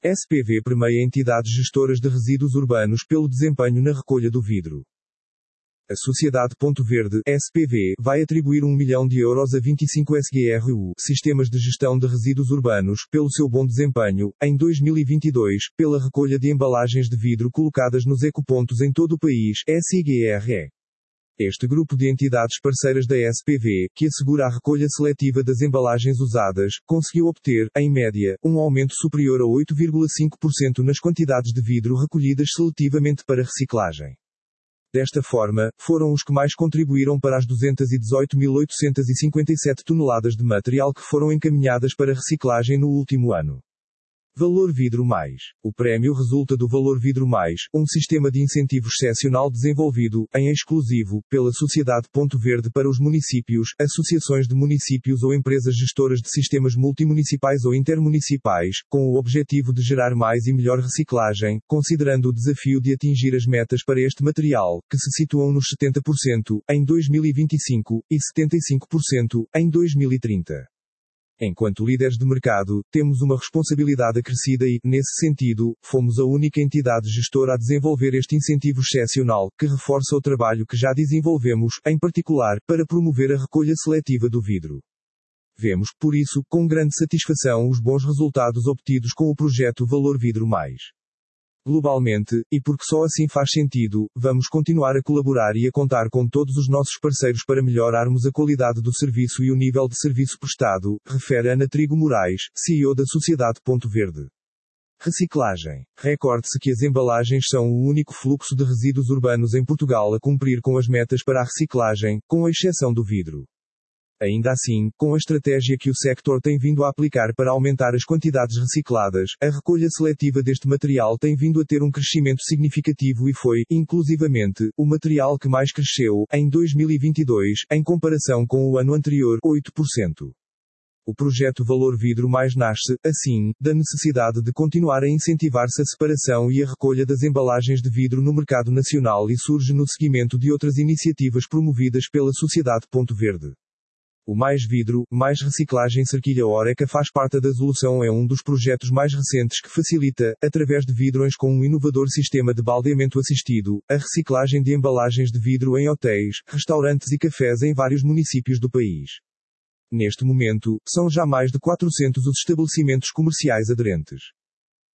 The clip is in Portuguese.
SPV premia entidades gestoras de resíduos urbanos pelo desempenho na recolha do vidro. A Sociedade Ponto Verde, SPV, vai atribuir €1 milhão a 25 SGRU, Sistemas de Gestão de Resíduos Urbanos, pelo seu bom desempenho, em 2022, pela recolha de embalagens de vidro colocadas nos ecopontos em todo o país, SIGRE. Este grupo de entidades parceiras da SPV, que assegura a recolha seletiva das embalagens usadas, conseguiu obter, em média, um aumento superior a 8,5% nas quantidades de vidro recolhidas seletivamente para reciclagem. Desta forma, foram os que mais contribuíram para as 218.857 toneladas de material que foram encaminhadas para reciclagem no último ano. Valor Vidro Mais. O prémio resulta do Valor Vidro Mais, um sistema de incentivos excepcional desenvolvido, em exclusivo, pela Sociedade Ponto Verde para os municípios, associações de municípios ou empresas gestoras de sistemas multimunicipais ou intermunicipais, com o objetivo de gerar mais e melhor reciclagem, considerando o desafio de atingir as metas para este material, que se situam nos 70% em 2025 e 75% em 2030. Enquanto líderes de mercado, temos uma responsabilidade acrescida e, nesse sentido, fomos a única entidade gestora a desenvolver este incentivo excepcional, que reforça o trabalho que já desenvolvemos, em particular, para promover a recolha seletiva do vidro. Vemos, por isso, com grande satisfação os bons resultados obtidos com o projeto Valor Vidro Mais. Globalmente, e porque só assim faz sentido, vamos continuar a colaborar e a contar com todos os nossos parceiros para melhorarmos a qualidade do serviço e o nível de serviço prestado, refere Ana Trigo Moraes, CEO da Sociedade Ponto Verde. Reciclagem. Recorde-se que as embalagens são o único fluxo de resíduos urbanos em Portugal a cumprir com as metas para a reciclagem, com exceção do vidro. Ainda assim, com a estratégia que o sector tem vindo a aplicar para aumentar as quantidades recicladas, a recolha seletiva deste material tem vindo a ter um crescimento significativo e foi, inclusivamente, o material que mais cresceu, em 2022, em comparação com o ano anterior, 8%. O projeto Valor Vidro Mais nasce, assim, da necessidade de continuar a incentivar-se a separação e a recolha das embalagens de vidro no mercado nacional e surge no seguimento de outras iniciativas promovidas pela Sociedade Ponto Verde. O Mais Vidro, Mais Reciclagem Cerquilha Oreca faz parte da solução, é um dos projetos mais recentes que facilita, através de vidrões com um inovador sistema de baldeamento assistido, a reciclagem de embalagens de vidro em hotéis, restaurantes e cafés em vários municípios do país. Neste momento, são já mais de 400 os estabelecimentos comerciais aderentes.